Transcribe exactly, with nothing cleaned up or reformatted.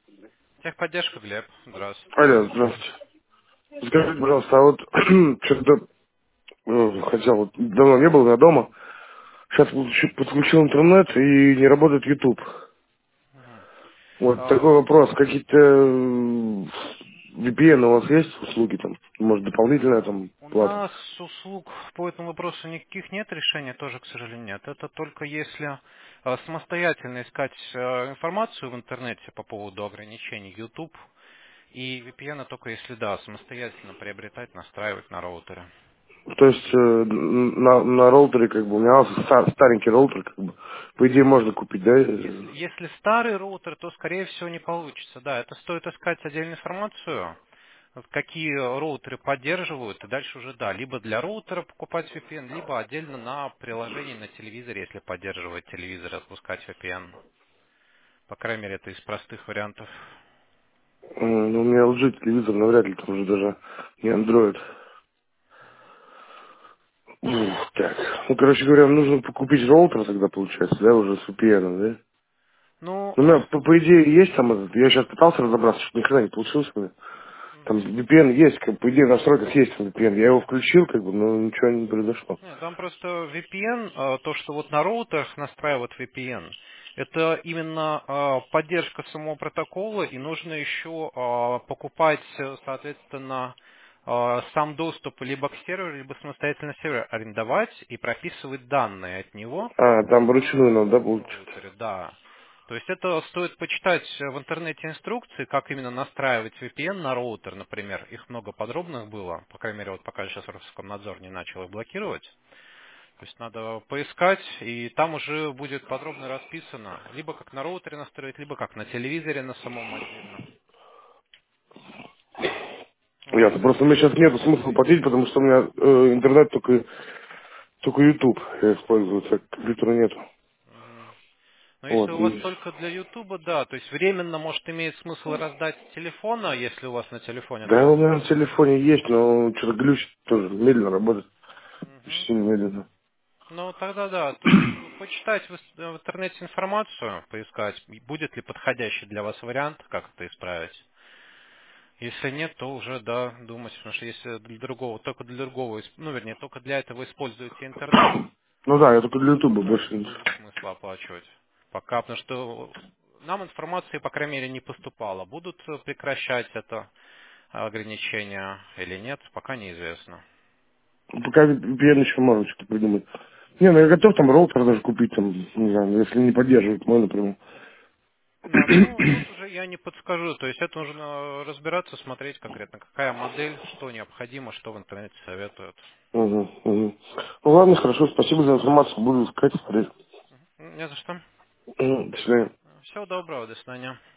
Техподдержка, Глеб. Здравствуйте. Алло, здравствуйте. Скажите, пожалуйста, а вот что-то э, хотел, вот давно не был я дома, сейчас подключил интернет и не работает YouTube. Мгм. Вот А, такой вопрос, какие-то э, V P N у вас есть услуги там? Может, дополнительная там У плата? нас услуг по этому вопросу никаких нет, решения тоже, к сожалению, нет. Это только если а, самостоятельно искать а, информацию в интернете по поводу ограничений YouTube и V P N только если, да, самостоятельно приобретать, настраивать на роутере. То есть э, на, на роутере, как бы, у меня ста- старенький роутер, как бы, по идее можно купить, да? Если, если старый роутер, то, скорее всего, не получится. Да, это стоит искать отдельную информацию, вот какие роутеры поддерживают, и дальше уже, да, либо для роутера покупать V P N, либо отдельно на приложении на телевизоре, если поддерживает телевизор, отпускать V P N. По крайней мере, это из простых вариантов. Э, Ну, у меня L G телевизор, навряд ли там уже даже не Android. Ух, так. Ну, короче говоря, нужно купить роутер тогда, получается, да, уже с V P N, да? Ну, Ну, у меня, по, по идее, есть там этот, я сейчас пытался разобраться, что никогда не получилось у меня. Там мгм. V P N есть, как, по идее, в настройках есть V P N. Я его включил, как бы, но ничего не произошло. Нет, там просто V P N, э, то, что вот на роутерах настраивают V P N, это именно э, поддержка самого протокола, и нужно еще э, покупать, э, соответственно, э, сам доступ либо к серверу, либо самостоятельно сервер арендовать и прописывать данные от него А, там вручную в надо, да, получается? роутере, да. То есть это стоит почитать в интернете инструкции, как именно настраивать V P N на роутер, например. Их много подробных было, по крайней мере, вот пока сейчас Роскомнадзор не начал их блокировать. То есть надо поискать, и там уже будет подробно расписано, либо как на роутере настроить, либо как на телевизоре на самом отдельно. Вот. Ясно. Просто у меня сейчас нет смысла платить, потому что у меня э, интернет только, только YouTube я использую, так компьютера нету. Мгм. Но если Вот, у вас и... только для Ютуба, да, то есть временно, может, имеет смысл раздать с телефона, если у вас на телефоне Да, у доступ. меня на телефоне есть, но что-то глючит тоже, медленно работает, Мгм. очень сильно медленно. Ну, тогда да, то есть э, почитать в ис- в интернете информацию, поискать, будет ли подходящий для вас вариант, как это исправить. Если нет, то уже, да, думать, потому что если для другого, только для другого, исп- ну, вернее, только для этого используете интернет, Ну да, я только для то Ютуба да, больше не не... будет смысла оплачивать. Пока, потому что нам информации, по крайней мере, не поступало. Будут э, прекращать это ограничение или нет, пока неизвестно. Пока V P N еще можно что-то придумать. Не, ну я готов там роутер даже купить, там, не знаю, если не поддерживает мой, например. Да, ну тут уже я не подскажу, то есть это нужно разбираться, смотреть конкретно, какая модель, что необходимо, что в интернете советуют. Угу, угу. Ну ладно, хорошо, спасибо за информацию, буду искать, смотреть. Не за что. Мгм, До свидания. Всего доброго, до свидания.